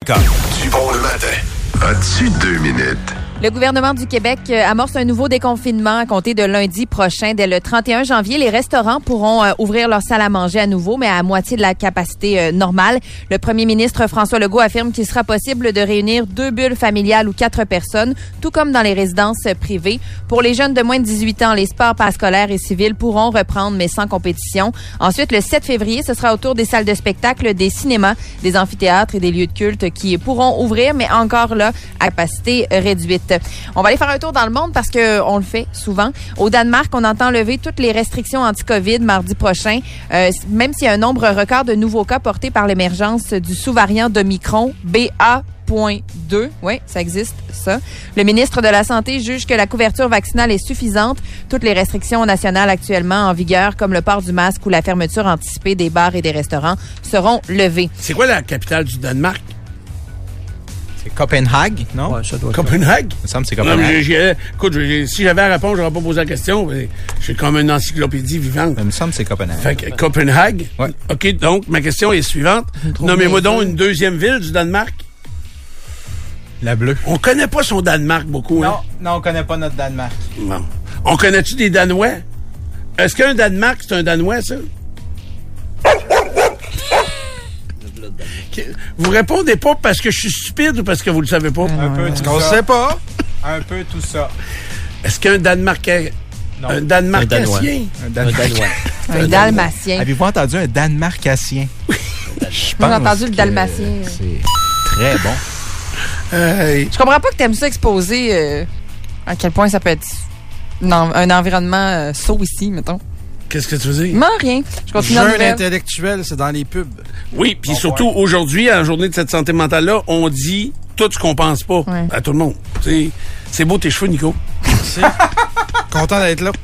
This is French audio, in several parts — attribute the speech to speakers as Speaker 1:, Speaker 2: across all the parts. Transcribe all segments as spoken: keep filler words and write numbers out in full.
Speaker 1: com.
Speaker 2: Du bon le matin. As-tu deux minutes?
Speaker 3: Le gouvernement du Québec amorce un nouveau déconfinement à compter de lundi prochain. Dès le trente et un janvier, les restaurants pourront euh, ouvrir leur salle à manger à nouveau, mais à moitié de la capacité euh, normale. Le premier ministre François Legault affirme qu'il sera possible de réunir deux bulles familiales ou quatre personnes, tout comme dans les résidences privées. Pour les jeunes de moins de dix-huit ans, les sports parascolaires et civils pourront reprendre, mais sans compétition. Ensuite, le sept février, ce sera au tour des salles de spectacle, des cinémas, des amphithéâtres et des lieux de culte qui pourront ouvrir, mais encore là, à capacité réduite. On va aller faire un tour dans le monde parce que on le fait souvent. Au Danemark, on entend lever toutes les restrictions anti-COVID mardi prochain, euh, même s'il y a un nombre record de nouveaux cas portés par l'émergence du sous-variant d'Omicron, B A point deux. Oui, ça existe, ça. Le ministre de la Santé juge que la couverture vaccinale est suffisante. Toutes les restrictions nationales actuellement en vigueur, comme le port du masque ou la fermeture anticipée des bars et des restaurants, seront levées.
Speaker 4: C'est quoi la capitale du Danemark?
Speaker 1: C'est Copenhague, non?
Speaker 5: Ouais, ça doit être
Speaker 4: Copenhague?
Speaker 1: Il me semble que c'est
Speaker 4: Non,
Speaker 1: Copenhague.
Speaker 4: mais j'ai- écoute, j'ai- si j'avais à répondre, j'aurais pas posé la question. Mais j'ai comme une encyclopédie vivante.
Speaker 1: Il me semble que c'est Copenhague.
Speaker 4: Fait que Copenhague.
Speaker 1: Ouais.
Speaker 4: OK, donc, ma question est suivante. Nommez-moi donc une deuxième ville du Danemark.
Speaker 1: La bleue.
Speaker 4: On connaît pas son Danemark beaucoup,
Speaker 1: Non,
Speaker 4: hein?
Speaker 1: non, on connaît pas notre Danemark.
Speaker 4: Non. On connaît-tu des Danois? Est-ce qu'un Danemark, c'est un Danois, ça? Vous répondez pas parce que je suis stupide ou parce que vous le savez pas?
Speaker 1: Un peu tout
Speaker 5: On
Speaker 1: ça.
Speaker 5: sait pas.
Speaker 1: Un peu tout ça.
Speaker 4: Est-ce qu'un Danemarkais...
Speaker 1: Non.
Speaker 4: Un Danemarkien?
Speaker 1: Un
Speaker 5: Un
Speaker 1: Danemark.
Speaker 5: Danois.
Speaker 3: Un dalmatien.
Speaker 1: Avez-vous entendu un Danemarkacien? Je
Speaker 3: Moi, j'ai
Speaker 1: pense
Speaker 3: entendu le
Speaker 1: que
Speaker 3: dalmatien.
Speaker 1: C'est très bon.
Speaker 4: Hey.
Speaker 3: Je comprends pas que t'aimes ça exposer euh, à quel point ça peut être non, un environnement euh, saut ici, mettons.
Speaker 4: Qu'est-ce que tu veux dire?
Speaker 3: Non, rien. Je continue la
Speaker 5: Jeune
Speaker 3: nouvelle.
Speaker 5: intellectuel, c'est dans les pubs.
Speaker 4: Oui, puis surtout aujourd'hui, à la journée de cette santé mentale-là, on dit tout ce qu'on pense pas
Speaker 3: Ouais.
Speaker 4: à tout le monde. T'sais, c'est beau tes cheveux, Nico.
Speaker 5: Content d'être là.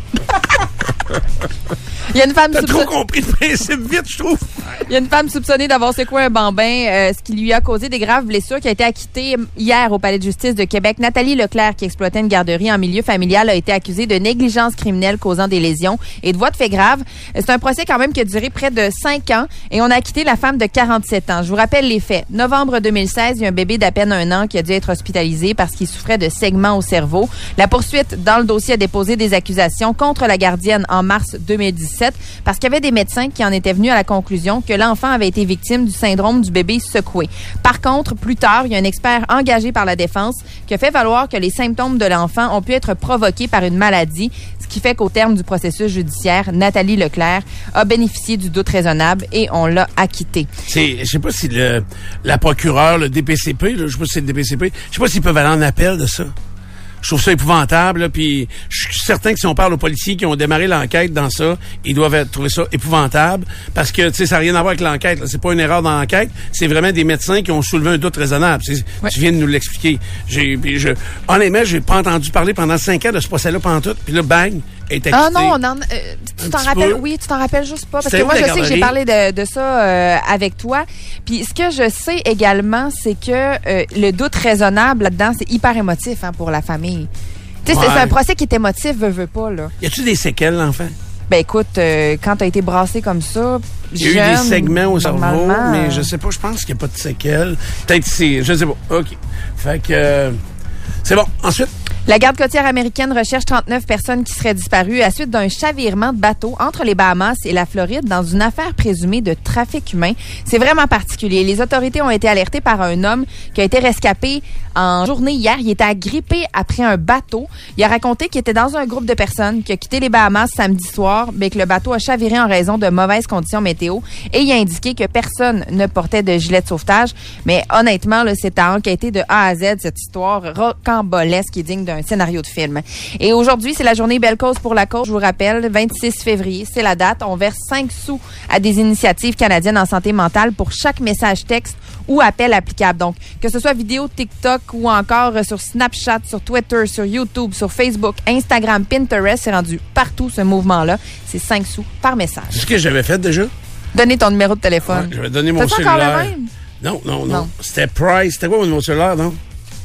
Speaker 3: Il y a une femme
Speaker 4: T'as trop
Speaker 3: soupçonnée.
Speaker 4: compris le principe vite, je trouve.
Speaker 3: Il y a une femme soupçonnée d'avoir secoué un bambin, euh, ce qui lui a causé des graves blessures, qui a été acquittée hier au Palais de justice de Québec. Nathalie Leclerc, qui exploitait une garderie en milieu familial, a été accusée de négligence criminelle causant des lésions et de voies de fait grave. C'est un procès quand même qui a duré près de cinq ans et on a acquitté la femme de quarante-sept ans. Je vous rappelle les faits. Novembre deux mille seize, il y a un bébé d'à peine un an qui a dû être hospitalisé parce qu'il souffrait de segments au cerveau. La poursuite dans le dossier a déposé des accusations contre la gardienne en mars deux mille dix-sept parce qu'il y avait des médecins qui en étaient venus à la conclusion que l'enfant avait été victime du syndrome du bébé secoué. Par contre, plus tard, il y a un expert engagé par la défense qui a fait valoir que les symptômes de l'enfant ont pu être provoqués par une maladie, ce qui fait qu'au terme du processus judiciaire, Nathalie Leclerc a bénéficié du doute raisonnable et on l'a acquittée.
Speaker 4: C'est, je sais pas si le, la procureure, le D P C P, là, je sais pas si c'est le D P C P, je sais pas s'ils peuvent aller en appel de ça. Je trouve ça épouvantable, là, puis je suis certain que si on parle aux policiers qui ont démarré l'enquête dans ça, ils doivent être- trouver ça épouvantable, parce que, tu sais, ça n'a rien à voir avec l'enquête, là. C'est pas une erreur dans l'enquête, c'est vraiment des médecins qui ont soulevé un doute raisonnable. C'est-
Speaker 3: Ouais.
Speaker 4: Tu viens de nous l'expliquer. J'ai, puis je, honnêtement, j'ai pas entendu parler pendant cinq ans de ce procès-là pantoute, puis là, bang, est acquitté.
Speaker 3: Ah non, on en, euh, tu
Speaker 4: Un
Speaker 3: t'en
Speaker 4: petit
Speaker 3: rappelles?
Speaker 4: peu.
Speaker 3: Oui, tu t'en rappelles juste pas. Parce
Speaker 4: C'était
Speaker 3: que
Speaker 4: où,
Speaker 3: moi,
Speaker 4: la
Speaker 3: je sais que j'ai
Speaker 4: garderie?
Speaker 3: parlé de, de ça euh, avec toi. Puis ce que je sais également, c'est que euh, le doute raisonnable là-dedans, c'est hyper émotif hein, pour la famille. Tu sais, c'est-
Speaker 4: Ouais.
Speaker 3: c'est un procès qui est émotif, veut, veut pas, là.
Speaker 4: Y a-tu des séquelles, l'enfant?
Speaker 3: Ben écoute, euh, quand t'as été brassé comme ça,
Speaker 4: Il y a eu
Speaker 3: jeune,
Speaker 4: des segments au cerveau,
Speaker 3: normalement,
Speaker 4: mais
Speaker 3: euh,
Speaker 4: je sais pas, je pense qu'il n'y a pas de séquelles. Peut-être c'est, je sais pas. OK. Fait que, euh, c'est bon. Ensuite,
Speaker 3: La garde côtière américaine recherche trente-neuf personnes qui seraient disparues à suite d'un chavirement de bateau entre les Bahamas et la Floride dans une affaire présumée de trafic humain. C'est vraiment particulier. Les autorités ont été alertées par un homme qui a été rescapé en journée hier. Il était agrippé après un bateau. Il a raconté qu'il était dans un groupe de personnes qui a quitté les Bahamas samedi soir, mais que le bateau a chaviré en raison de mauvaises conditions météo. Et il a indiqué que personne ne portait de gilet de sauvetage. Mais honnêtement, là, c'est à enquêter de A à Z cette histoire rocambolesque qui est digne d'un scénario de film. Et aujourd'hui, c'est la journée Belle Cause pour la cause. Je vous rappelle, vingt-six février, c'est la date. On verse cinq sous à des initiatives canadiennes en santé mentale pour chaque message texte ou appel applicable. Donc, que ce soit vidéo TikTok ou encore sur Snapchat, sur Twitter, sur YouTube, sur Facebook, Instagram, Pinterest, c'est rendu partout ce mouvement-là. C'est cinq sous par message.
Speaker 4: c'est ce que j'avais fait déjà.
Speaker 3: Donnez ton numéro de téléphone.
Speaker 4: Ouais, j'avais donné mon
Speaker 3: T'as-tu encore
Speaker 4: cellulaire.
Speaker 3: le même?
Speaker 4: Non, non, non,
Speaker 3: Non.
Speaker 4: C'était Price. C'était quoi mon numéro de cellulaire, non?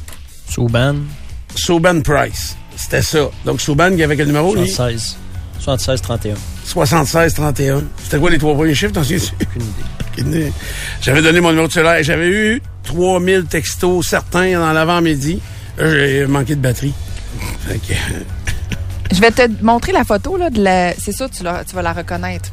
Speaker 6: Souban,
Speaker 4: Souban Price. C'était ça. Donc, Souban, qui avait quel numéro, lui?
Speaker 6: soixante-seize. soixante-seize trente et un.
Speaker 4: soixante-seize trente et un. C'était quoi les trois premiers chiffres, t'en souviens-tu?
Speaker 6: Aucune idée.
Speaker 4: Aucune idée. J'avais donné mon numéro de cellulaire et j'avais eu trois mille textos, certains dans l'avant-midi. Là, j'ai manqué de batterie. Fait que...
Speaker 3: Je vais te montrer la photo, là, de la... C'est sûr, tu, la... tu vas la reconnaître.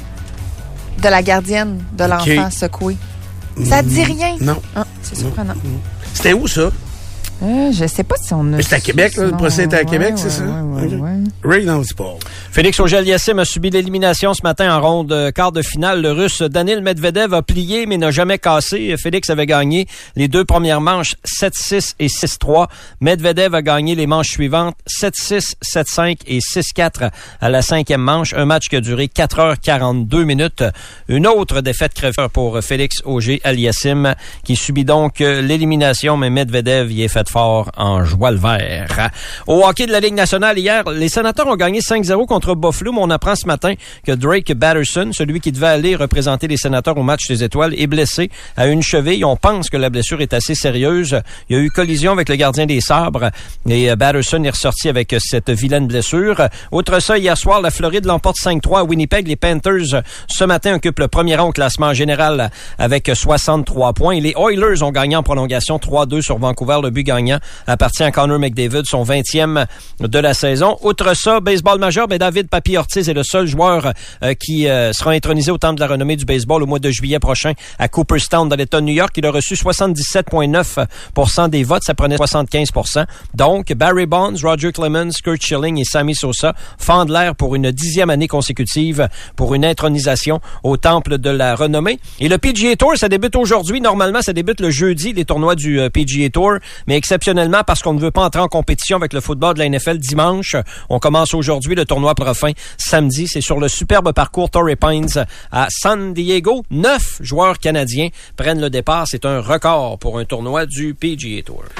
Speaker 3: De la gardienne de l'enfant okay. secoué. Ça te dit rien?
Speaker 4: Non.
Speaker 3: Ah, c'est surprenant.
Speaker 4: Non. C'était où, ça?
Speaker 3: Euh, je sais pas si on a...
Speaker 4: Mais c'est à Québec, là, le procès était à
Speaker 3: ouais,
Speaker 4: Québec,
Speaker 3: ouais,
Speaker 4: c'est ça?
Speaker 3: Ouais, ouais, ouais.
Speaker 4: Ray dans le sport.
Speaker 6: Félix Auger-Aliassime a subi l'élimination ce matin en ronde quart de finale. Le Russe Daniil Medvedev a plié, mais n'a jamais cassé. Félix avait gagné les deux premières manches sept six et six trois. Medvedev a gagné les manches suivantes sept six, sept cinq et six quatre à la cinquième manche. Un match qui a duré quatre heures quarante-deux minutes. Une autre défaite crèveur pour Félix Auger-Aliassime qui subit donc l'élimination, mais Medvedev y est fait fort en joie le vert. Au hockey de la Ligue nationale hier, les Sénateurs ont gagné cinq zéro contre Buffalo, mais on apprend ce matin que Drake Batterson, celui qui devait aller représenter les Sénateurs au match des Étoiles, est blessé à une cheville. On pense que la blessure est assez sérieuse. Il y a eu collision avec le gardien des Sabres et Batterson est ressorti avec cette vilaine blessure. Outre ça, hier soir, la Floride l'emporte cinq trois à Winnipeg. Les Panthers, ce matin, occupent le premier rang au classement général avec soixante-trois points. Et les Oilers ont gagné en prolongation trois deux sur Vancouver. Le but gagnant appartient à Connor McDavid, son vingtième de la saison. Outre ça, baseball majeur, ben David Papi Ortiz est le seul joueur euh, qui euh, sera intronisé au Temple de la renommée du baseball au mois de juillet prochain à Cooperstown dans l'État de New York. Il a reçu soixante-dix-sept virgule neuf pour cent des votes. Ça prenait soixante-quinze pour cent. Donc, Barry Bonds, Roger Clemens, Kurt Schilling et Sammy Sosa fendent l'air pour une dixième année consécutive pour une intronisation au Temple de la renommée. Et le P G A Tour, ça débute aujourd'hui. Normalement, ça débute le jeudi, les tournois du euh, P G A Tour. Mais exceptionnellement, parce qu'on ne veut pas entrer en compétition avec le football de la N F L dimanche, on commence aujourd'hui le tournoi pour fin samedi. C'est sur le superbe parcours Torrey Pines à San Diego. Neuf joueurs canadiens prennent le départ. C'est un record pour un tournoi du P G A Tour.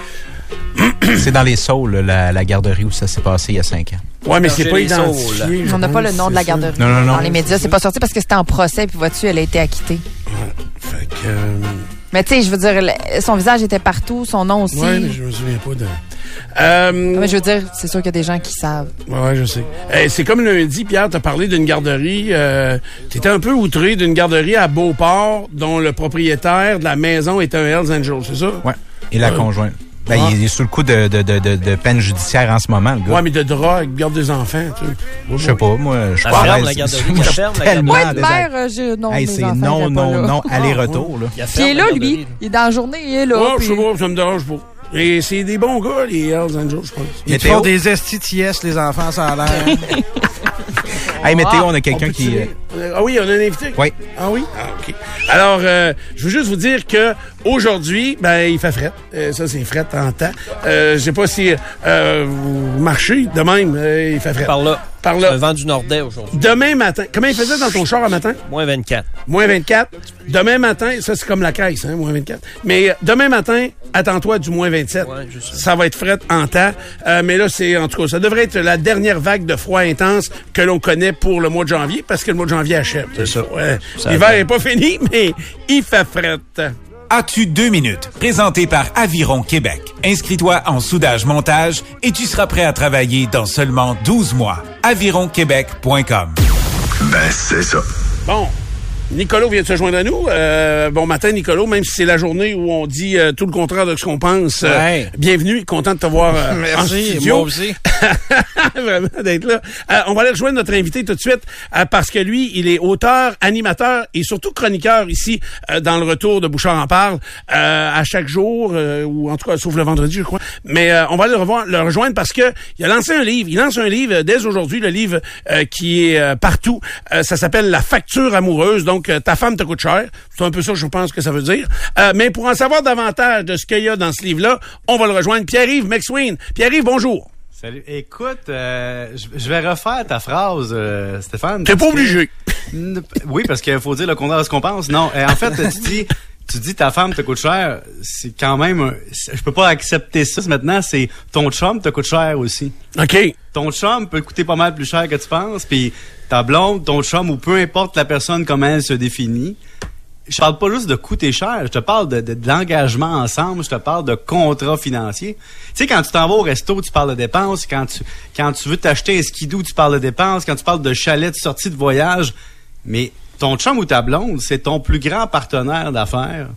Speaker 1: C'est dans les Saules, la, la garderie où ça s'est passé il y a cinq ans.
Speaker 4: Ouais, mais c'est pas identifié.
Speaker 3: On n'a pas le nom de la garderie.
Speaker 1: Non, non, non.
Speaker 3: Dans les médias, c'est pas sorti parce que c'était en procès, puis vois-tu, elle a été acquittée.
Speaker 4: Ouais. Fait que... Euh...
Speaker 3: Mais tu sais, je veux dire, son visage était partout, son nom aussi.
Speaker 4: Oui, mais je me souviens pas de... Euh...
Speaker 3: Mais je veux dire, c'est sûr qu'il y a des gens qui savent.
Speaker 4: Ouais, je sais. Hey, c'est comme lundi, Pierre, t'as parlé d'une garderie. Euh, t'étais un peu outré d'une garderie à Beauport dont le propriétaire de la maison est un Hells Angels, c'est ça?
Speaker 1: Ouais. Et la euh... conjointe. Ben, ah. Il est sous le coup de, de, de, de, de peine judiciaire en ce moment, le gars.
Speaker 4: Ouais, mais de drogue, garde des enfants, tu sais.
Speaker 1: Je sais pas, moi, je suis pas
Speaker 6: ferme la garderie. Il ferme la garderie.
Speaker 3: Ouais, de mère, je, non,
Speaker 1: hey, c'est non, non, non, aller-retour, là.
Speaker 3: Puis il est là, lui. Il est dans la journée, il est là.
Speaker 4: Ouais,
Speaker 3: puis...
Speaker 4: je sais pas, ça me dérange pas. Et c'est des bons gars, les Hells Angels, je pense.
Speaker 5: Ils font des esti-ties, les enfants, ça a l'air.
Speaker 1: Hey, Météo, on a quelqu'un on qui...
Speaker 4: Euh... Ah oui, on a un invité?
Speaker 1: Oui.
Speaker 4: Ah oui? Ah, OK. Alors, euh, je veux juste vous dire que aujourd'hui, ben, il fait fret. Euh, ça, c'est fret en temps. Euh, je sais pas si euh, vous marchez de même, euh, il fait fret.
Speaker 6: Par là.
Speaker 4: Par là.
Speaker 6: Le vent du Nordais aujourd'hui.
Speaker 4: Demain matin. Comment il faisait dans ton char un matin?
Speaker 6: Moins vingt-quatre.
Speaker 4: Moins vingt-quatre. Demain matin, ça, c'est comme la caisse, hein, moins vingt-quatre. Mais euh, demain matin, attends-toi du moins vingt-sept.
Speaker 6: Ouais, je sais.
Speaker 4: Ça va être fret en temps. Euh, mais là, c'est, en tout cas, ça devrait être la dernière vague de froid intense que l'on connaît pour le mois de janvier, parce que le mois de janvier achève.
Speaker 6: C'est ça.
Speaker 4: Ouais.
Speaker 6: Ça
Speaker 4: L'hiver n'est pas fini, mais il fait fret.
Speaker 7: As-tu deux minutes? Présenté par Aviron Québec. Inscris-toi en soudage-montage et tu seras prêt à travailler dans seulement douze mois. aviron québec point com.
Speaker 2: Ben, c'est ça.
Speaker 4: Bon. Nicolo vient de se joindre à nous. Euh, bon matin, Nicolo, même si c'est la journée où on dit euh, tout le contraire de ce qu'on pense. Euh,
Speaker 5: ouais.
Speaker 4: Bienvenue, content de te voir euh, en studio.
Speaker 5: Moi aussi.
Speaker 4: Vraiment, d'être là. Euh, on va aller rejoindre notre invité tout de suite euh, parce que lui, il est auteur, animateur et surtout chroniqueur ici euh, dans le retour de Bouchard en parle euh, à chaque jour, euh, ou en tout cas, sauf le vendredi, je crois. Mais euh, on va aller le, revoir, le rejoindre parce que il a lancé un livre. Il lance un livre euh, dès aujourd'hui, le livre euh, qui est euh, partout. Euh, ça s'appelle La facture amoureuse. Donc, euh, ta femme te coûte cher. C'est un peu ça, je pense que ça veut dire. Euh, mais pour en savoir davantage de ce qu'il y a dans ce livre-là, on va le rejoindre. Pierre-Yves McSween. Pierre-Yves, bonjour.
Speaker 8: Salut. Écoute, euh, je vais refaire ta phrase, euh, Stéphane.
Speaker 4: T'es pas obligé.
Speaker 8: Que... Oui, parce qu'il faut dire le contraire de ce qu'on pense. Non, euh, en fait, tu dis, tu dis ta femme te coûte cher. C'est quand même, un... je peux pas accepter ça maintenant. C'est ton chum te coûte cher aussi.
Speaker 4: OK.
Speaker 8: Ton chum peut coûter pas mal plus cher que tu penses. Puis ta blonde, ton chum ou peu importe la personne comment elle se définit. Je parle pas juste de coûter cher, je te parle de, de, de l'engagement ensemble, je te parle de contrat financier. Tu sais, quand tu t'en vas au resto, tu parles de dépenses. Quand tu quand tu veux t'acheter un skidoo, tu parles de dépenses. Quand tu parles de chalet, de sortie de voyage. Mais ton chum ou ta blonde, c'est ton plus grand partenaire d'affaires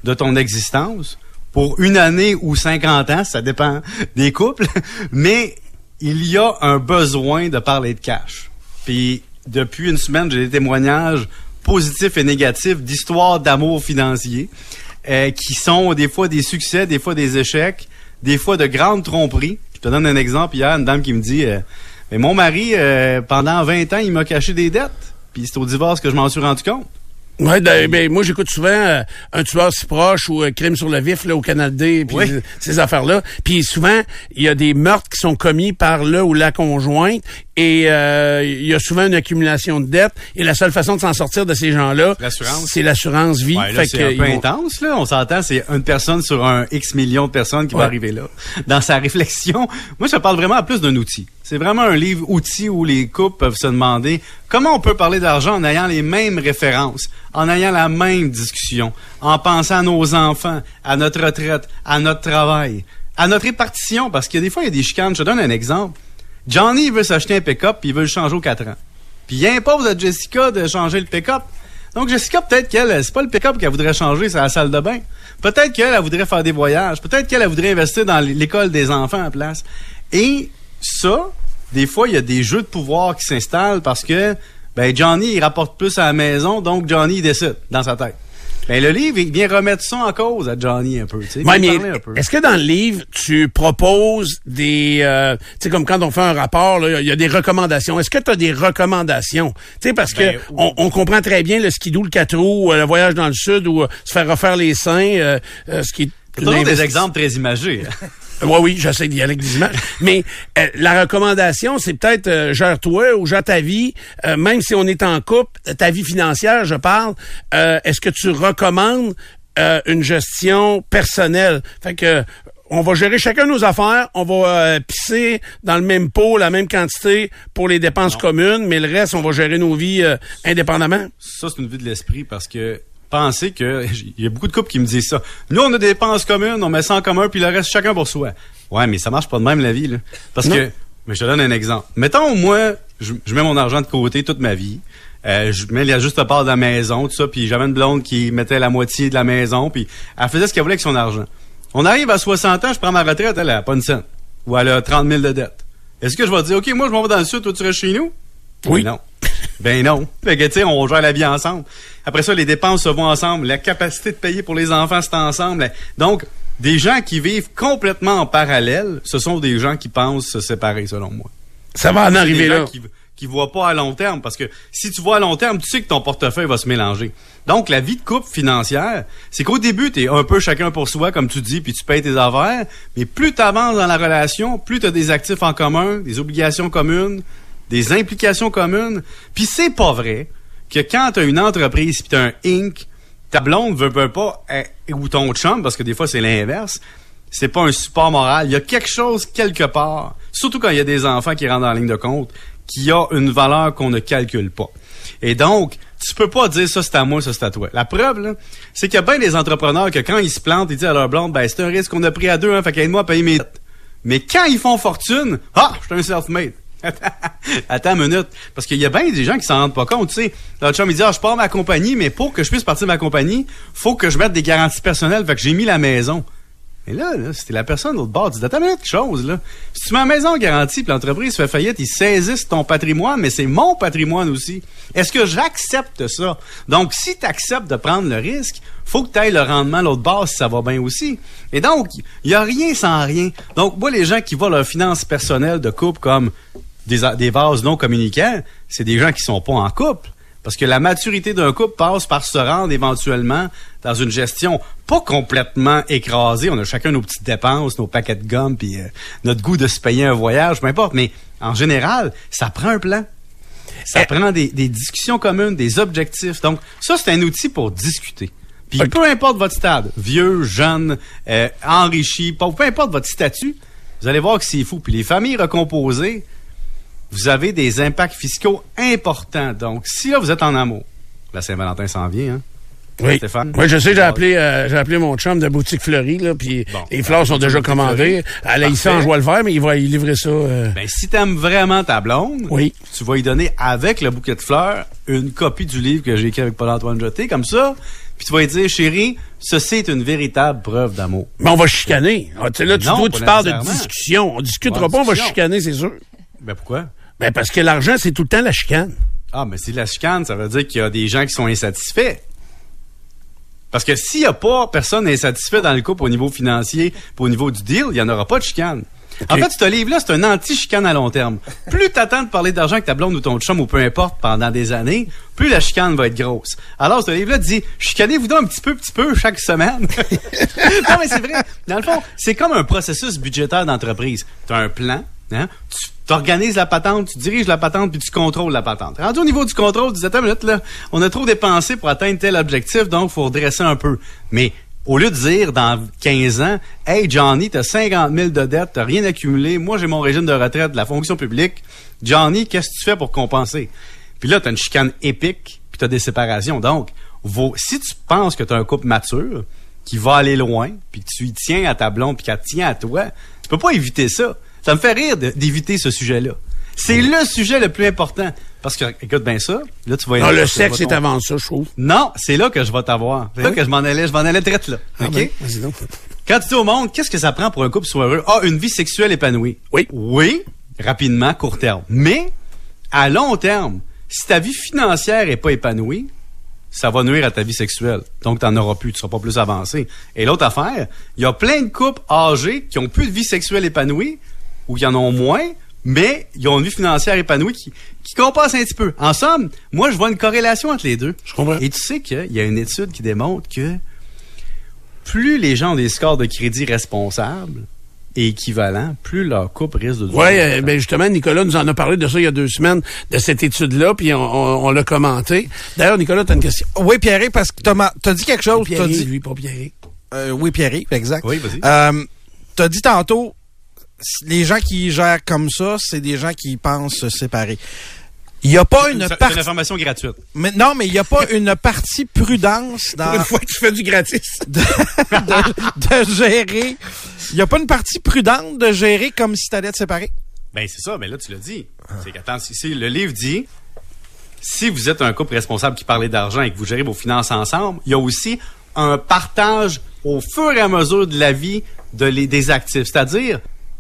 Speaker 8: de ton existence pour une année ou cinquante ans, ça dépend des couples, mais il y a un besoin de parler de cash. Puis depuis une semaine, j'ai des témoignages positifs et négatifs d'histoires d'amour financier euh, qui sont des fois des succès, des fois des échecs, des fois de grandes tromperies. Je te donne un exemple. Hier, une dame qui me dit euh, « Mais mon mari, euh, pendant vingt ans, il m'a caché des dettes. Puis c'est au divorce que je m'en suis rendu compte. »
Speaker 4: Ouais, ben, ben, moi j'écoute souvent euh, Un tueur si proche ou euh, Crime sur le vif là au Canal D, puis
Speaker 8: oui.
Speaker 4: euh, ces affaires-là. Puis souvent il y a des meurtres qui sont commis par le ou la conjointe et euh, il y a souvent une accumulation de dettes et la seule façon de s'en sortir de ces gens-là,
Speaker 8: l'assurance.
Speaker 4: c'est l'assurance vie.
Speaker 8: Ouais, là,
Speaker 4: fait
Speaker 8: c'est
Speaker 4: que,
Speaker 8: un peu
Speaker 4: vont...
Speaker 8: intense là. On s'entend, c'est une personne sur un X millions de personnes qui
Speaker 4: ouais.
Speaker 8: va arriver là. Dans sa réflexion, moi je parle vraiment plus d'un outil. C'est vraiment un livre outil où les couples peuvent se demander comment on peut parler d'argent en ayant les mêmes références, en ayant la même discussion, en pensant à nos enfants, à notre retraite, à notre travail, à notre répartition, parce qu'il y a des fois, il y a des chicanes. Je te donne un exemple. Johnny il veut s'acheter un pick-up puis il veut le changer aux quatre ans. Puis il impose à Jessica de changer le pick-up. Donc Jessica, peut-être qu'elle, c'est pas le pick-up qu'elle voudrait changer, c'est la salle de bain. Peut-être qu'elle, elle voudrait faire des voyages. Peut-être qu'elle, elle voudrait investir dans l'école des enfants en place. Et ça, des fois, il y a des jeux de pouvoir qui s'installent parce que ben Johnny, il rapporte plus à la maison, donc Johnny, il décide dans sa tête. Ben, le livre, il vient remettre ça en cause à Johnny un peu, tu sais.
Speaker 4: Ouais, mais est-ce que dans le livre, tu proposes des... Euh, tu sais, comme quand on fait un rapport, il y a des recommandations. Est-ce que tu as des recommandations? Tu sais, parce ben, que on, on comprend très bien le skidoo, le quatre roues, le voyage dans le sud ou euh, se faire refaire les seins, euh, euh, ce qui est...
Speaker 8: C'est toujours des exemples très imagés.
Speaker 4: Oui, oui, j'essaie d'y aller avec des images. Mais euh, la recommandation, c'est peut-être euh, gère-toi ou gère ta vie, euh, même si on est en couple, ta vie financière, je parle. Euh, est-ce que tu recommandes euh, une gestion personnelle? Fait que on va gérer chacun nos affaires, on va euh, pisser dans le même pot, la même quantité pour les dépenses non. communes, mais le reste, on va gérer nos vies euh, indépendamment.
Speaker 8: Ça, c'est une vue de l'esprit parce que pensez que il y a beaucoup de couples qui me disent ça. Nous, on a des dépenses communes, on met ça en commun, puis le reste, chacun pour soi. Ouais, mais ça marche pas de même, la vie, là. Parce non. que, mais je te donne un exemple. Mettons, moi, je, je mets mon argent de côté toute ma vie. Euh, je mets la juste part de la maison, tout ça, puis j'avais une blonde qui mettait la moitié de la maison, puis elle faisait ce qu'elle voulait avec son argent. On arrive à soixante ans, je prends ma retraite, elle a pas une scène. Ou elle a trente mille de dette. Est-ce que je vais dire, OK, moi, je m'en vais dans le sud, toi, tu restes chez nous?
Speaker 4: Oui.
Speaker 8: Ben non. Ben non. Fait que, tu sais, on gère la vie ensemble. Après ça, les dépenses se vont ensemble. La capacité de payer pour les enfants, c'est ensemble. Donc, des gens qui vivent complètement en parallèle, ce sont des gens qui pensent se séparer, selon moi.
Speaker 4: Ça va en arriver là.
Speaker 8: Qui, qui voient pas à long terme, parce que si tu vois à long terme, tu sais que ton portefeuille va se mélanger. Donc, la vie de couple financière, c'est qu'au début, t'es un peu chacun pour soi, comme tu dis, puis tu payes tes affaires, mais plus tu avances dans la relation, plus tu as des actifs en commun, des obligations communes, des implications communes. Puis c'est pas vrai que quand t'as une entreprise pis t'as un Inc, ta blonde veut, veut pas, eh, ou ton chum, parce que des fois c'est l'inverse, c'est pas un support moral. Il y a quelque chose quelque part, surtout quand il y a des enfants qui rentrent en ligne de compte, qui a une valeur qu'on ne calcule pas. Et donc, tu peux pas dire ça c'est à moi, ça c'est à toi. La preuve, là, c'est qu'il y a bien des entrepreneurs que quand ils se plantent, ils disent à leur blonde, ben c'est un risque qu'on a pris à deux, hein, fait qu'aide-moi à payer mes dettes. Mais quand ils font fortune, ah, je suis un self-made. Attends une minute. Parce qu'il y a bien des gens qui s'en rendent pas compte, tu sais. Notre chum, il dit, ah, je pars ma compagnie, mais pour que je puisse partir de ma compagnie, faut que je mette des garanties personnelles. Fait que j'ai mis la maison. Et là, là c'était la personne de l'autre bord. Tu dis, attends une minute, quelque chose, là. Si tu mets la maison en garantie, puis l'entreprise fait faillite, ils saisissent ton patrimoine, mais c'est mon patrimoine aussi. Est-ce que j'accepte ça? Donc, si tu acceptes de prendre le risque, faut que tu ailles le rendement de l'autre bord si ça va bien aussi. Et donc, il y a rien sans rien. Donc, moi, les gens qui voient leurs finances personnelles de couple comme Des, des vases non communicants, c'est des gens qui sont pas en couple. Parce que la maturité d'un couple passe par se rendre éventuellement dans une gestion pas complètement écrasée. On a chacun nos petites dépenses, nos paquets de gomme, puis euh, notre goût de se payer un voyage, peu importe. Mais en général, ça prend un plan. Ça eh. prend des, des discussions communes, des objectifs. Donc, ça, c'est un outil pour discuter. Puis okay. peu importe votre stade, vieux, jeune, euh, enrichi, peu importe votre statut, vous allez voir que c'est fou. Puis les familles recomposées, vous avez des impacts fiscaux importants. Donc, si là, vous êtes en amour, la Saint-Valentin s'en vient, hein?
Speaker 4: Oui.
Speaker 8: Stéphane?
Speaker 4: Oui, je sais, j'ai appelé, euh, j'ai appelé mon chum de boutique fleurie, là, puis bon, les fleurs sont déjà commandées. Elle a ici en joie le vert, mais il va y livrer ça. Euh...
Speaker 8: Ben, si t'aimes vraiment ta blonde,
Speaker 4: oui.
Speaker 8: tu vas y donner avec le bouquet de fleurs une copie du livre que j'ai écrit avec Paul-Antoine Jeté, comme ça. puis tu vas lui dire, chérie, ceci est une véritable preuve d'amour.
Speaker 4: Mais on va chicaner. Ah, tu sais, là, tu,
Speaker 8: Non,
Speaker 4: toi,
Speaker 8: pas
Speaker 4: tu parles de
Speaker 8: nécessairement.
Speaker 4: discussion. On discutera
Speaker 8: Ouais,
Speaker 4: pas, on va
Speaker 8: discussion.
Speaker 4: chicaner, c'est sûr.
Speaker 8: Ben pourquoi?
Speaker 4: Ben, parce que l'argent, c'est tout le temps la chicane.
Speaker 8: Ah, mais c'est de la chicane, ça veut dire qu'il y a des gens qui sont insatisfaits. Parce que s'il n'y a pas personne insatisfait dans le couple au niveau financier, puis au niveau du deal, il n'y en aura pas de chicane. En fait, ce livre-là, c'est un anti-chicane à long terme. Plus t'attends de parler d'argent avec ta blonde ou ton chum ou peu importe pendant des années, plus la chicane va être grosse. Alors, ce livre-là dit, chicanez-vous donc un petit peu, petit peu chaque semaine. Non, mais c'est vrai. Dans le fond, c'est comme un processus budgétaire d'entreprise. Tu as un plan, hein? Tu organises la patente, tu diriges la patente, puis tu contrôles la patente. Rendu au niveau du contrôle, tu dis, attends une minute, là, on a trop dépensé pour atteindre tel objectif, donc il faut redresser un peu. Mais au lieu de dire dans quinze ans, « Hey, Johnny, t'as cinquante mille de dettes, t'as rien accumulé, moi j'ai mon régime de retraite de la fonction publique. Johnny, qu'est-ce que tu fais pour compenser? » Puis là, t'as une chicane épique, puis t'as des séparations. Donc, vaut, si tu penses que t'as un couple mature, qui va aller loin, puis que tu y tiens à ta blonde, puis qu'elle te tient à toi, tu peux pas éviter ça. Ça me fait rire de, d'éviter ce sujet-là. C'est le sujet le plus important. Parce que, écoute bien ça, là, tu vas...
Speaker 4: Non, le
Speaker 8: tu
Speaker 4: sexe
Speaker 8: vas
Speaker 4: est avant ça, je trouve.
Speaker 8: Non, c'est là que je vais t'avoir. C'est là que je m'en allais, je m'en allais traite là.
Speaker 4: Ah
Speaker 8: OK?
Speaker 4: ben, vas-y donc.
Speaker 8: Quand tu dis au monde, qu'est-ce que ça prend pour un couple soit heureux? Ah, une vie sexuelle épanouie.
Speaker 4: Oui.
Speaker 8: Oui, rapidement, court terme. Mais, à long terme, si ta vie financière est pas épanouie, ça va nuire à ta vie sexuelle. Donc, t'en auras plus, tu seras pas plus avancé. Et l'autre affaire, il y a plein de couples âgés qui ont plus de vie sexuelle épanouie, ou qui en ont moins, mais ils ont une vie financière épanouie qui, qui compense un petit peu. En somme, moi, je vois une corrélation entre les deux.
Speaker 4: Je comprends.
Speaker 8: Et tu sais qu'il y a une étude qui démontre que plus les gens ont des scores de crédit responsables et équivalents, plus leur couple risque de durer.
Speaker 4: Oui, euh, ben justement, Nicolas nous en a parlé de ça il y a deux semaines, de cette étude-là, puis on, on, on l'a commenté. D'ailleurs, Nicolas, t'as une question.
Speaker 5: Oui, Pierre, parce que t'as, ma- t'as dit quelque chose.
Speaker 4: Pierre,
Speaker 5: T'as dit,
Speaker 4: lui, pas Pierre.
Speaker 5: euh, oui, Pierre, exact.
Speaker 8: Oui, vas-y.
Speaker 5: Euh, t'as dit tantôt, les gens qui gèrent comme ça, c'est des gens qui pensent se séparer. Il n'y a pas une
Speaker 8: C'est- C'est
Speaker 5: partie...
Speaker 8: une information gratuite.
Speaker 5: Mais non, mais il n'y a pas une partie prudence dans...
Speaker 4: Pour une fois que tu fais du gratis.
Speaker 5: de, de, de gérer. Il n'y a pas une partie prudente de gérer comme si tu allais te séparer?
Speaker 8: Ben, c'est ça, mais là, tu l'as dit. C'est qu'attends, si, si le livre dit, si vous êtes un couple responsable qui parle d'argent et que vous gérez vos finances ensemble, il y a aussi un partage au fur et à mesure de la vie de les, des actifs. C'est-à-dire,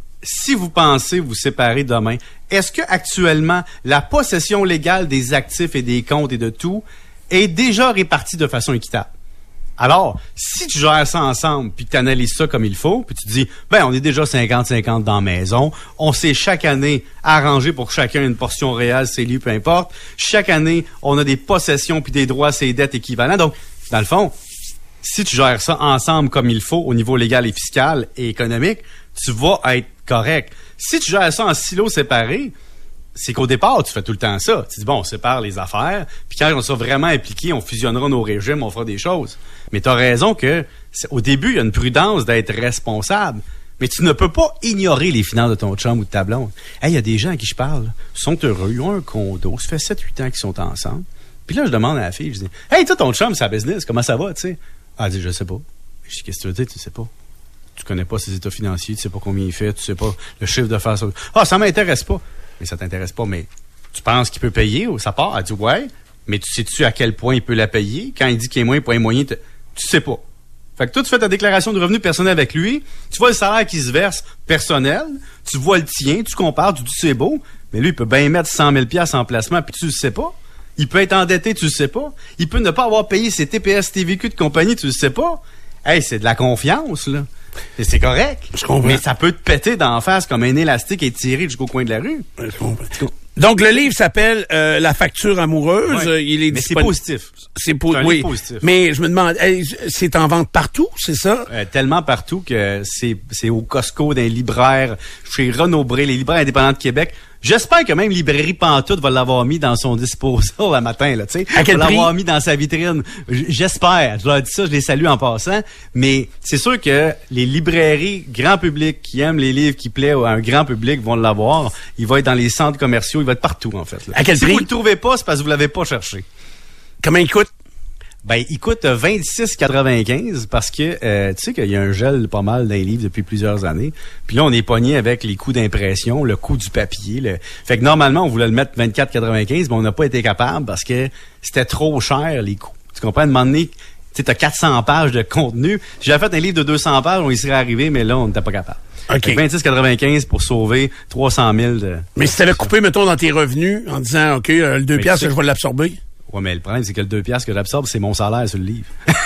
Speaker 8: si vous pensez vous séparer demain, est-ce que actuellement la possession légale des actifs et des comptes et de tout est déjà répartie de façon équitable? Alors, si tu gères ça ensemble, puis que tu analyses ça comme il faut, puis tu te dis, ben, on est déjà cinquante cinquante dans la maison, on s'est chaque année arrangé pour chacun une portion réelle, c'est lui, peu importe. Chaque année, on a des possessions puis des droits, c'est dettes équivalents. Donc, dans le fond, si tu gères ça ensemble comme il faut au niveau légal et fiscal et économique, tu vas être correct. Si tu gères ça en silos séparés, c'est qu'au départ, tu fais tout le temps ça. Tu dis, bon, on sépare les affaires, puis quand on sera vraiment impliqué, on fusionnera nos régimes, on fera des choses. Mais tu as raison que, au début, il y a une prudence d'être responsable, mais tu ne peux pas ignorer les finances de ton chum ou de ta blonde. Hey, il y a des gens à qui je parle, sont heureux, ils ont un condo, ça fait sept huit ans qu'ils sont ensemble. Puis là, je demande à la fille, je dis, hey, toi, ton chum, sa business, comment ça va, tu sais? Elle dit, je sais pas. Je dis, qu'est-ce que tu veux dire, tu sais pas? Tu connais pas ses états financiers, tu sais pas combien il fait, tu sais pas le chiffre d'affaires. Ah, ça m'intéresse pas. Mais ça t'intéresse pas, mais tu penses qu'il peut payer ou ça part? Elle dit, ouais, mais tu sais-tu à quel point il peut la payer? Quand il dit qu'il est moins, point moyen, tu sais pas. Fait que toi, tu fais ta déclaration de revenu personnel avec lui, tu vois le salaire qui se verse personnel, tu vois le tien, tu compares, tu dis c'est beau, mais lui, il peut bien mettre cent mille dollars en placement, puis tu le sais pas. Il peut être endetté, tu le sais pas. Il peut ne pas avoir payé ses T P S, T V Q de compagnie, tu le sais pas. Hey, c'est de la confiance, là. Et c'est correct.
Speaker 4: Je comprends.
Speaker 8: Mais ça peut te péter d'en face comme un élastique et tirer jusqu'au coin de la rue.
Speaker 4: Je comprends. Donc, le livre s'appelle euh, La facture amoureuse.
Speaker 8: Ouais.
Speaker 4: Il est
Speaker 8: Mais c'est
Speaker 4: disponible-
Speaker 8: positif.
Speaker 4: C'est po-
Speaker 8: C'est un
Speaker 4: oui.
Speaker 8: livre positif.
Speaker 4: Mais je me demande, hey, c'est en vente partout, c'est ça?
Speaker 8: Euh, tellement partout que c'est, c'est au Costco, dans les libraires, chez Renaud Bré, les libraires indépendants de Québec. J'espère que même Librairie Pantoute va l'avoir mis dans son disposal le matin, là, tu sais.
Speaker 4: À quel
Speaker 8: va
Speaker 4: prix?
Speaker 8: l'avoir mis dans sa vitrine. J- J'espère. Je leur dis ça, je les salue en passant. Mais c'est sûr que les librairies grand public qui aiment les livres qui plaisent à un grand public vont l'avoir. Il va être dans les centres commerciaux, il va être partout, en fait, là.
Speaker 4: À quel
Speaker 8: si
Speaker 4: prix?
Speaker 8: vous le trouvez pas, c'est parce que vous l'avez pas cherché.
Speaker 4: Comment il coûte?
Speaker 8: Ben, il coûte vingt-six quatre-vingt-quinze parce que euh, tu sais qu'il y a un gel pas mal dans les livres depuis plusieurs années. Puis là, on est pogné avec les coûts d'impression, le coût du papier. Le... Fait que normalement, on voulait le mettre vingt-quatre quatre-vingt-quinze, mais on n'a pas été capable parce que c'était trop cher, les coûts. Tu comprends? À un moment donné, Tu sais, t'as quatre cents pages de contenu. Si j'avais fait un livre de deux cents pages, on y serait arrivé, mais là, on n'était pas capable.
Speaker 4: OK.
Speaker 8: vingt-six quatre-vingt-quinze pour sauver trois cent mille de...
Speaker 4: Mais si t'avais coupé, mettons, dans tes revenus, en disant, OK, euh, le deux piastres, je vais l'absorber.
Speaker 8: Ouais, mais le problème, c'est que le deux piastres que j'absorbe, c'est mon salaire sur le livre.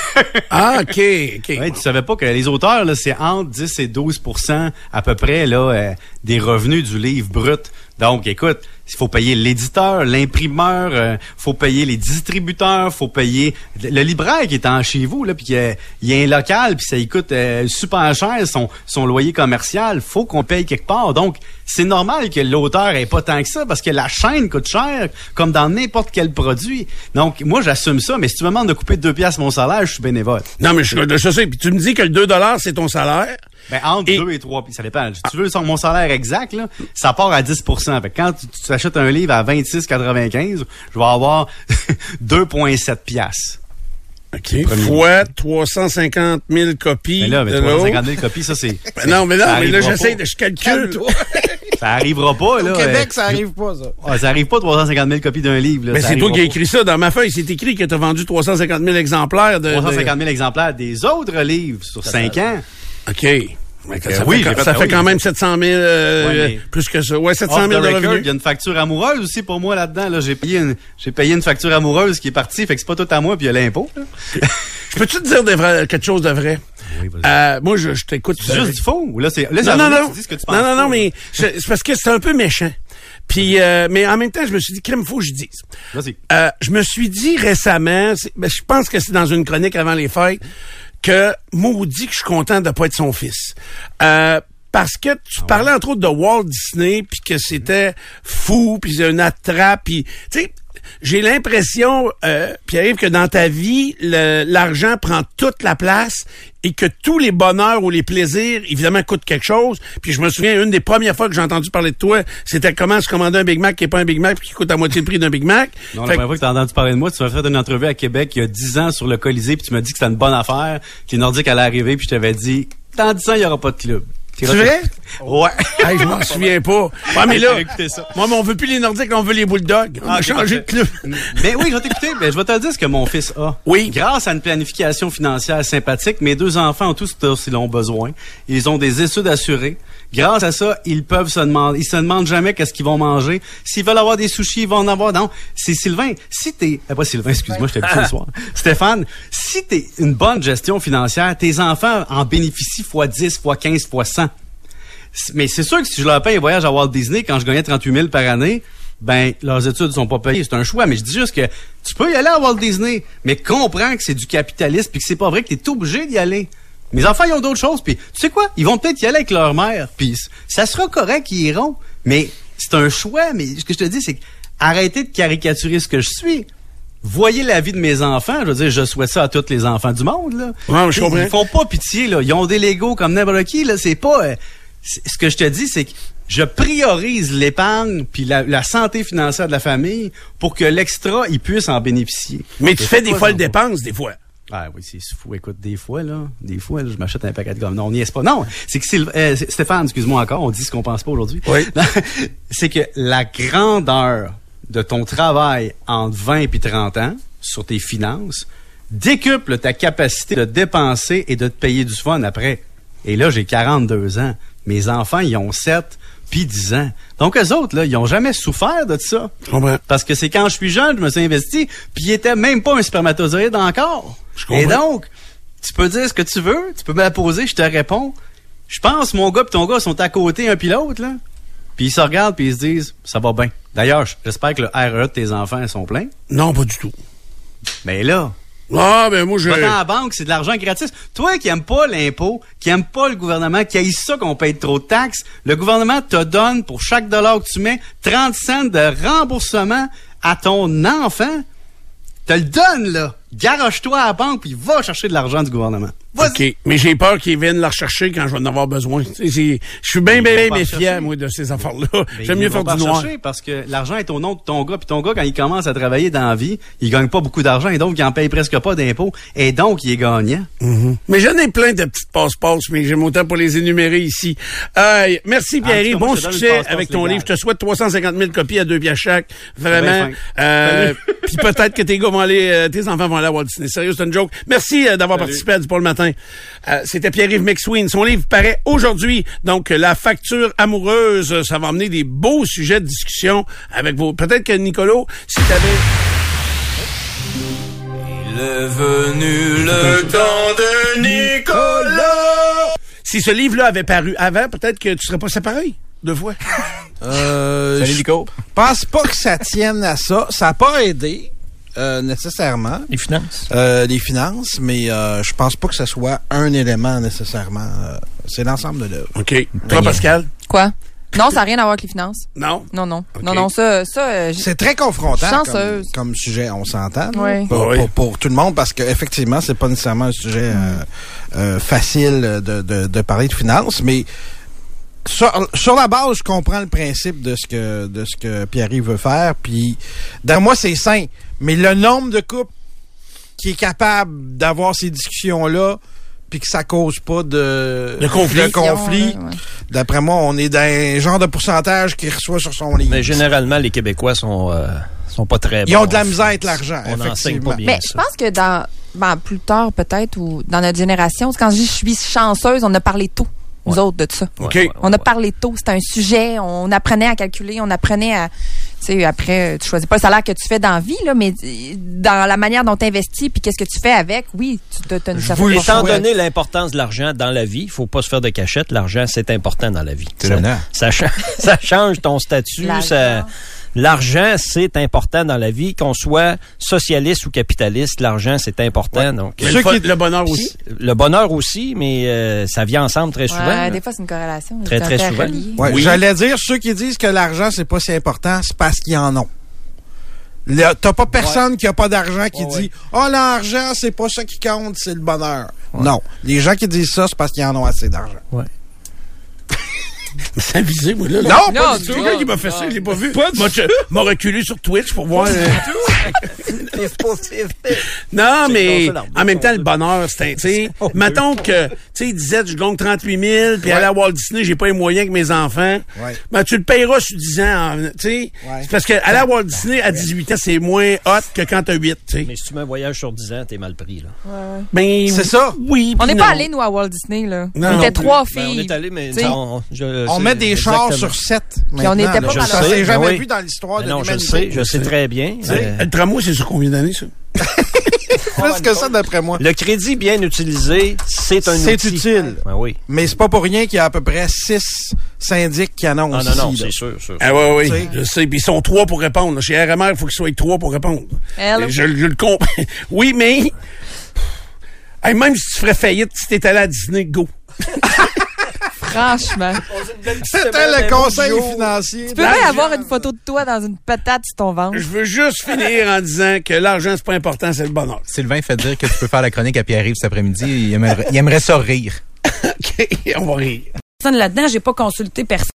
Speaker 4: Ah, OK, OK.
Speaker 8: Ouais, tu savais pas que les auteurs, là, c'est entre dix et douze pour cent à peu près, là, euh, des revenus du livre brut. Donc, écoute, il faut payer l'éditeur, l'imprimeur, euh, faut payer les distributeurs, faut payer le libraire qui est en chez vous, là, puis il y a, il y a un local, puis ça il coûte euh, super cher son, son loyer commercial. Faut qu'on paye quelque part. Donc, c'est normal que l'auteur ait pas tant que ça, parce que la chaîne coûte cher, comme dans n'importe quel produit. Donc, moi, j'assume ça, mais si tu me demandes de couper deux piastres mon salaire, je suis bénévole.
Speaker 4: Non, mais je, je sais. Puis tu me dis que le deux dollars, c'est ton salaire.
Speaker 8: Ben, entre deux et trois, puis ça dépend. Si tu veux mon salaire exact, là, ça part à dix pour cent. Fait que quand tu, tu achètes un livre à vingt-six quatre-vingt-quinze, je vais avoir deux virgule sept piastres.
Speaker 4: OK. Fois trois cent cinquante mille copies.
Speaker 8: Mais là, mais trois cent cinquante mille copies, ça, c'est...
Speaker 4: Ben non, mais non, mais là, j'essaie de... Je calcule.
Speaker 8: Ça arrivera pas, là.
Speaker 5: Au Québec,
Speaker 8: euh,
Speaker 5: ça arrive pas, ça.
Speaker 8: Ah, ça arrive pas, trois cent cinquante mille copies d'un livre, là.
Speaker 4: Mais
Speaker 8: ça
Speaker 4: c'est toi qui as
Speaker 8: pas.
Speaker 4: écrit ça. Dans ma feuille, c'est écrit que tu as vendu trois cent cinquante mille exemplaires de...
Speaker 8: trois cent cinquante mille exemplaires des autres livres sur cinq ans.
Speaker 4: OK. Mais ça,
Speaker 8: Euh,
Speaker 4: fait,
Speaker 8: oui,
Speaker 4: ça
Speaker 8: j'ai
Speaker 4: fait,
Speaker 8: fait-
Speaker 4: quand
Speaker 8: oui.
Speaker 4: même sept cent mille, euh,
Speaker 8: Ouais, mais-
Speaker 4: plus que ça. Ouais, sept cent
Speaker 8: Off
Speaker 4: mille
Speaker 8: the
Speaker 4: de
Speaker 8: record,
Speaker 4: revenus.
Speaker 8: il y a une facture amoureuse aussi pour moi là-dedans. Là, j'ai payé une, j'ai payé une facture amoureuse qui est partie, fait que c'est pas tout à moi, puis il y a l'impôt. là.
Speaker 4: Je peux-tu te dire de vrai, quelque chose de vrai?
Speaker 8: Oui, vas-y.
Speaker 4: Euh, moi, je, je t'écoute.
Speaker 8: C'est juste du faux. Ou là, c'est, là, c'est
Speaker 4: Non,
Speaker 8: la
Speaker 4: non,
Speaker 8: journée
Speaker 4: non.
Speaker 8: que tu dis ce que tu penses
Speaker 4: Non, non,
Speaker 8: pas,
Speaker 4: non, mais je- c'est parce que c'est un peu méchant. Puis, euh, mais en même temps, je me suis dit, crème, faut que je dise.
Speaker 8: Vas-y.
Speaker 4: Euh, je me suis dit récemment, c'est- ben, je pense que c'est dans une chronique avant les fêtes, que maudit que je suis content de pas être son fils. Euh, parce que tu parlais entre autres de Walt Disney, puis que c'était fou, puis c'est une attrape, puis tu sais, j'ai l'impression, euh, Pierre-Yves, que dans ta vie, le- l'argent prend toute la place et que tous les bonheurs ou les plaisirs, évidemment, coûtent quelque chose. Puis je me souviens, une des premières fois que j'ai entendu parler de toi, c'était comment se commander un Big Mac qui est pas un Big Mac puis qui coûte à moitié le prix d'un Big Mac.
Speaker 8: Non, la
Speaker 4: Fait que-
Speaker 8: première fois que tu as entendu parler de moi, tu m'as fait une entrevue à Québec il y a dix ans sur le Colisée, puis tu m'as dit que c'était une bonne affaire, que les Nordiques allaient arriver, puis je t'avais dit, dans dix ans, il n'y aura pas de club.
Speaker 4: C'est vrai?
Speaker 8: Ouais.
Speaker 4: Hey, je m'en souviens pas. Ouais, mais là,
Speaker 8: J'ai écouté ça.
Speaker 4: moi, mais on veut plus les Nordiques, on veut les Bulldogs. On
Speaker 8: Ah,
Speaker 4: a
Speaker 8: ok,
Speaker 4: changé de
Speaker 8: parfait.
Speaker 4: club.
Speaker 8: Mais oui, je vais t'écouter. Mais je vais te dire ce que mon fils a.
Speaker 4: Oui.
Speaker 8: Grâce à une planification financière sympathique, mes deux enfants ont tous ce dont ils ont besoin. Ils ont des études assurées. Grâce à ça, ils peuvent se demander, ils se demandent jamais qu'est-ce qu'ils vont manger. S'ils veulent avoir des sushis, ils vont en avoir. Non, c'est Sylvain. Si t'es, ah, pas Sylvain, excuse-moi, je t'ai habitué le soir. Stéphane, si t'es une bonne gestion financière, tes enfants en bénéficient fois dix, fois quinze, fois cent. Mais c'est sûr que si je leur paye un voyage à Walt Disney quand je gagnais trente-huit mille par année, ben, leurs études sont pas payées. C'est un choix, mais je dis juste que tu peux y aller à Walt Disney, mais comprends que c'est du capitalisme puis que c'est pas vrai que t'es obligé d'y aller. Mes enfants, ils ont d'autres choses, puis tu sais quoi? Ils vont peut-être y aller avec leur mère, puis ça sera correct qu'ils iront, mais c'est un choix. Mais ce que je te dis, c'est que arrêtez de caricaturer ce que je suis. Voyez la vie de mes enfants. Je veux dire, je souhaite ça à tous les enfants du monde, là.
Speaker 4: Ouais, je comprends.
Speaker 8: Ils font pas pitié, là. Ils ont des Legos comme n'importe qui, là. C'est pas... euh, c'est- ce que je te dis, c'est que je priorise l'épargne puis la, la santé financière de la famille pour que l'extra, ils puissent en bénéficier.
Speaker 4: Mais tu
Speaker 8: Et
Speaker 4: fais
Speaker 8: c'est
Speaker 4: des
Speaker 8: pas
Speaker 4: folles
Speaker 8: ça.
Speaker 4: dépenses, des fois.
Speaker 8: Ah oui, c'est fou. Écoute, des fois, là, des fois, là, je m'achète un paquet de gomme. Non, on n'y est pas. Non, c'est que Sylv- euh, c'est- Stéphane, excuse-moi encore, on dit ce qu'on pense pas aujourd'hui.
Speaker 4: Oui.
Speaker 8: C'est que la grandeur de ton travail entre vingt et trente ans sur tes finances décuple ta capacité de dépenser et de te payer du fun après. Et là, j'ai quarante-deux ans. Mes enfants, ils ont sept puis dix ans. Donc, eux autres, là, ils ont jamais souffert de ça.
Speaker 4: Je comprends.
Speaker 8: Parce que c'est quand je suis jeune, je me suis investi, puis il était même pas un spermatozoïde encore.
Speaker 4: Je comprends.
Speaker 8: Et donc, tu peux dire ce que tu veux, tu peux me la poser, je te réponds. Je pense mon gars et ton gars sont à côté un puis l'autre, là. Puis ils se regardent puis ils se disent, ça va bien. D'ailleurs, j'espère que le R E E de tes enfants sont pleins.
Speaker 4: Non, pas du tout.
Speaker 8: Mais là,
Speaker 4: Ah, ben moi, je...
Speaker 8: va dans la banque, c'est de l'argent gratis. Toi qui aimes pas l'impôt, qui aimes pas le gouvernement, qui haïs ça qu'on paye trop de taxes, le gouvernement te donne pour chaque dollar que tu mets trente cents de remboursement à ton enfant. Te le donne, là. Garoche-toi à la banque puis va chercher de l'argent du gouvernement.
Speaker 4: OK. Mais j'ai peur qu'ils viennent la rechercher quand je vais en avoir besoin. Je suis bien, bien, bien méfiant, moi, de ces affaires-là. J'aime mieux faire du noir.
Speaker 8: Parce que l'argent est au nom de ton gars. Puis ton gars, quand il commence à travailler dans la vie, il gagne pas beaucoup d'argent et donc il en paye presque pas d'impôts. Et donc, il est gagnant.
Speaker 4: Mm-hmm. Mais j'en ai plein de petites passe-passe, mais j'aime autant pour les énumérer ici. Euh, merci, Pierre-Yves. Bon succès avec ton livre. Je te souhaite trois cent cinquante mille copies à deux piastres chaque. Vraiment. Euh, puis peut-être que tes gars vont aller, euh, tes enfants vont aller à Walt Disney. Sérieux, c'est une joke. Merci euh, d'avoir Salut. participé à Du Pour le matin. Euh, c'était Pierre-Yves McSween. Son livre paraît aujourd'hui. Donc, la facture amoureuse, ça va amener des beaux sujets de discussion avec vos... Peut-être que, Nicolo, si t'avais...
Speaker 9: Il est venu le temps de Nicolas!
Speaker 4: Si ce livre-là avait paru avant, peut-être que tu serais pas séparé deux fois.
Speaker 5: Euh,
Speaker 1: Salut, Nico.
Speaker 5: Je pense pas que ça tienne à ça. Ça n'a pas aidé. Euh, nécessairement.
Speaker 6: Les finances.
Speaker 5: Euh, les finances, mais euh, je pense pas que ce soit un élément nécessairement. Euh, c'est l'ensemble de l'œuvre.
Speaker 4: OK. Toi, Pascal?
Speaker 3: Quoi? Non, ça n'a rien à voir avec les finances.
Speaker 4: Non?
Speaker 3: Non, non.
Speaker 4: Okay.
Speaker 3: Non, non, ça... ça euh,
Speaker 5: c'est très confrontant comme,
Speaker 3: chanceuse.
Speaker 5: comme sujet, on s'entend.
Speaker 3: Oui.
Speaker 5: Pour,
Speaker 4: oui.
Speaker 5: pour, pour tout le monde, parce qu'effectivement, c'est pas nécessairement un sujet euh, euh, facile de, de, de parler de finances, mais sur, sur la base, je comprends le principe de ce que de ce que Pierre-Yves veut faire, puis dans moi, c'est sain. Mais le nombre de couples qui est capable d'avoir ces discussions-là, puis que ça cause pas de,
Speaker 4: de conflit,
Speaker 5: de conflit
Speaker 3: ouais, ouais.
Speaker 5: D'après moi, on est dans un genre de pourcentage qu'il reçoit sur son livre.
Speaker 6: Mais généralement, les Québécois sont, euh, sont pas très bons.
Speaker 5: Ils ont de la misère avec l'argent,
Speaker 6: On enseigne pas bien
Speaker 3: Mais
Speaker 6: ça.
Speaker 3: je pense que dans... Ben, plus tard, peut-être, ou dans notre génération, quand je dis je suis chanceuse, on a parlé tôt, nous
Speaker 6: Ouais.
Speaker 3: autres, de ça.
Speaker 4: OK.
Speaker 6: Ouais, ouais,
Speaker 3: On a
Speaker 6: ouais.
Speaker 3: parlé tôt, c'était un sujet, on apprenait à calculer, on apprenait à... Tu sais, après, tu choisis pas le salaire que tu fais dans la vie, là, mais dans la manière dont tu investis, puis qu'est-ce que tu fais avec, oui, tu as une certaine...
Speaker 6: Étant donné l'importance de l'argent dans la vie, il faut pas se faire de cachette. L'argent, c'est important dans la vie.
Speaker 1: C'est
Speaker 6: ça,
Speaker 1: l'honneur.
Speaker 6: ça, cha- ça change ton statut. Ça, l'argent, c'est important dans la vie. Qu'on soit socialiste ou capitaliste, l'argent, c'est important.
Speaker 4: Ouais.
Speaker 6: Donc,
Speaker 4: Mais
Speaker 6: ceux
Speaker 4: le,
Speaker 6: qui-
Speaker 4: le bonheur aussi.
Speaker 6: Le bonheur aussi, mais euh, ça vient ensemble très souvent.
Speaker 3: Ouais,
Speaker 6: là.
Speaker 3: des fois, c'est une corrélation.
Speaker 6: Très,
Speaker 3: c'est
Speaker 6: très
Speaker 3: très
Speaker 6: souvent.
Speaker 3: relié.
Speaker 5: Ouais,
Speaker 4: Oui.
Speaker 5: J'allais dire, ceux qui disent que l'argent, c'est pas si important, c'est parce qu'ils en ont. Là, t'as pas personne ouais. qui a pas d'argent qui
Speaker 6: ouais,
Speaker 5: dit « Ah, oh, l'argent, c'est pas ça qui compte, c'est le bonheur. Ouais. » Non. Les gens qui disent ça, c'est parce qu'ils en ont assez d'argent.
Speaker 6: Ouais.
Speaker 4: C'est avisé, moi, là. là.
Speaker 5: Non,
Speaker 3: Non,
Speaker 5: pas du
Speaker 4: C'est
Speaker 5: tout.
Speaker 4: quelqu'un qui m'a fait ça, je l'ai pas vu.
Speaker 5: Pas du
Speaker 4: M'a, m'a reculé sur Twitch pour voir... euh, Non, mais en même temps, le bonheur, c'est un, tu sais, mettons que, tu sais, il disait, je gagne trente-huit mille, puis
Speaker 5: Ouais.
Speaker 4: aller à Walt Disney, j'ai pas les moyens que mes enfants.
Speaker 5: Ouais.
Speaker 4: Ben, tu le payeras sur dix ans, tu sais.
Speaker 5: Ouais.
Speaker 4: C'est parce que aller à Walt Disney à dix-huit ans, c'est moins hot que quand t'as huit, tu sais.
Speaker 6: Mais si tu mets un voyage sur dix ans, t'es mal pris, là.
Speaker 4: Ben,
Speaker 5: C'est ça.
Speaker 4: oui,
Speaker 3: On
Speaker 4: puis
Speaker 3: n'est pas
Speaker 4: non.
Speaker 3: allés, nous, à Walt Disney, là.
Speaker 4: Non,
Speaker 3: on
Speaker 4: non
Speaker 3: était
Speaker 4: plus.
Speaker 3: trois
Speaker 6: Ben, on
Speaker 3: filles.
Speaker 6: est allé, mais
Speaker 3: T'sais,
Speaker 6: on, je,
Speaker 5: On
Speaker 6: c'est-
Speaker 5: met des chars
Speaker 6: exactement.
Speaker 5: sur sept.
Speaker 3: Puis on n'était pas
Speaker 6: Je
Speaker 3: dans
Speaker 5: Ça
Speaker 6: sais,
Speaker 5: s'est
Speaker 6: ben
Speaker 5: jamais
Speaker 6: oui.
Speaker 5: vu dans l'histoire
Speaker 6: Ben
Speaker 5: de
Speaker 6: non, je le
Speaker 5: l'humanité.
Speaker 6: sais, je sais très bien.
Speaker 4: Tu sais,
Speaker 6: Euh,
Speaker 4: le tramway, c'est sur combien d'années, ça?
Speaker 5: Plus que ça, d'après moi.
Speaker 6: le crédit bien utilisé, c'est un
Speaker 5: C'est
Speaker 6: outil.
Speaker 5: utile.
Speaker 6: Ben oui.
Speaker 5: Mais c'est pas pour rien qu'il y a à peu près six syndics qui
Speaker 6: Ah
Speaker 5: annoncent
Speaker 6: non, non,
Speaker 5: ici, là.
Speaker 6: c'est sûr, sûr.
Speaker 4: Ah ouais, oui,
Speaker 5: T'sais.
Speaker 4: je sais. Puis ils sont trois pour répondre. Chez R M R, il faut qu'ils soient trois pour répondre.
Speaker 3: Hello.
Speaker 4: Je, je le comprends. Oui, mais... Hey, même si tu ferais faillite, si t'étais allé à Disney, go.
Speaker 3: Franchement.
Speaker 5: C'était le conseil financier.
Speaker 3: Tu peux bien avoir une photo de toi dans une patate sur ton ventre.
Speaker 4: Je veux juste finir en disant que l'argent, c'est pas important, c'est le bonheur.
Speaker 1: Sylvain fait dire que tu peux faire la chronique à Pierre-Yves cet après-midi. Il aimerait, il aimerait ça rire.
Speaker 4: OK, on va rire.
Speaker 10: Là-dedans, j'ai pas consulté personne.